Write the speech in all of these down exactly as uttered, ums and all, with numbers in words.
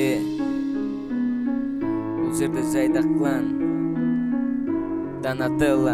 Е, бұл жерде жайдақ клан Донателло.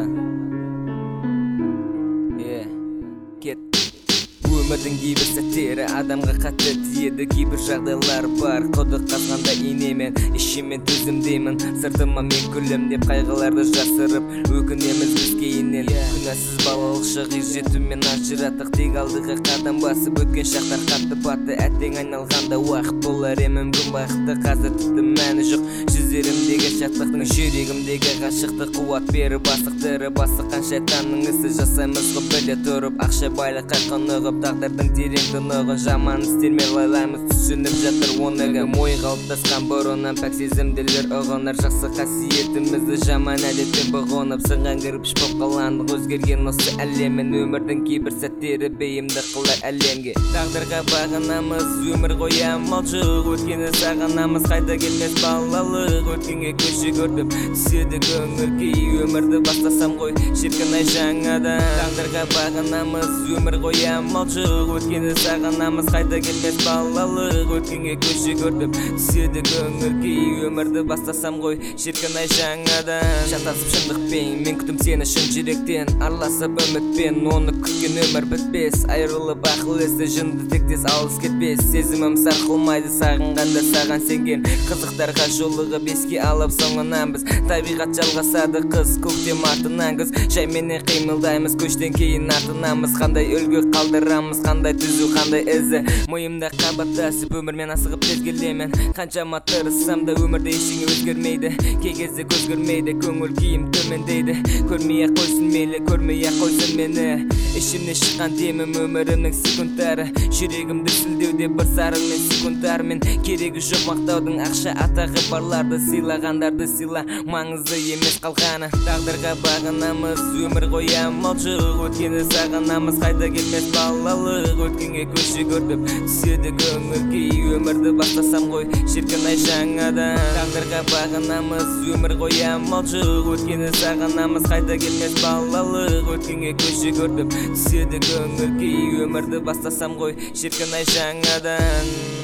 Е, кет. Өмірдің кейбір сәттері адамға қатты тиеді, кейбір жағдайлар бар. Құдық қазғанда инемен, ішімен төзімдеймін. Сыртыма мен күлім деп қайғыларды жасырып өкінеміз біз кейіннен. Күнәсіз балалық шағы жетумен ажыраттық, тек алдыға қадам басып өткен шақтар қатты батты. Әттең айналғанда уақыт болар емім күн бақытты, қазір тіпті мәні жоқ жүздерімдегі шаттықтың. Жүрегімдегі ғашықтық қуат беріп асықтырып, басыққан шайтанның ісі жасаймыз ғой біле тұрып. Ақша байлыққа қанығып тағдырдың терең тұнығын, жаман істермен лайлаймыз түсініп жатыр оныға. Мой қалыптасқан бұрыннан пәк сезімділер ұғыныр, жақсы қасиетімізді жаман әдеттен бұғынып. Сынған кірпіш боп қаландық өзгерген осы әлемін, өмірдің кейбір сәттері бейімді қылар әлемге. Тағдырға бағынамыз, өмір қоям малшық, өткені сағынамыз, қайта келмес балалық. Өткенге көші көрдім, түседі көңіл күй, өмірді бастасам ғой шіркін ай жаңадан. Тағдырға бағынамыз, өмір қоям малшық, өткені сағынамыз, қайта келмес балалық. Өткенге көші көрдім, түседі көңіл күй, өмірді бастасам ғой шіркін ай жаңадан. Шатасып шындықпен, мен күтім сені шын жүректен, араласып үмітпен, оны күткен өмір бітпес. Айрылып ақыл есі жынды тектес алыс кетпес, сезімім сарқылмайды сағынғанда саған сенген. Қызықтарға жолығып еске алып соңынан біз, табиғат жалғасады қыз көктем артынан күз. Жайменен қимылдаймыз, көштен кейін артынамыз, қандай үлгі қалдырамыз, қандай түзу, қандай ізі. Мойымда қабаттасып өмірмен асығып тез келемін, қаншама тырыссам да өмірде ештеңе өзгермейді. Кей кезде көз көрмейді, көңіл күйім төмендейді. Көрмей-ақ қойсын мейлі, көрмей-ақ қойсын мені. Ішімнен шыққан демім өмірімнің секундтары, жүрегімді сілдеуде бір сарынмен секундтармен. Керегі жоқ мақтаудың, ақша атағы барларды сыйлағандарды сыйла, маңызды емес қалғаны. Тағдырға бағынамыз, өмір қоям малшық, өткені сағынамыз, қайта келмес балалық. Өткенге көші көрдім, түседі көңіл күй, өмірді бастасам ғой шіркін ай жаңадан. Тағдырға бағынамыз, өмір қоям малшық, өткені сағынамыз, қайта келмес балалық. Өткенге көші көрдім, түседі көңіл күй, өмірді бастасам ғой шіркін ай жаңадан.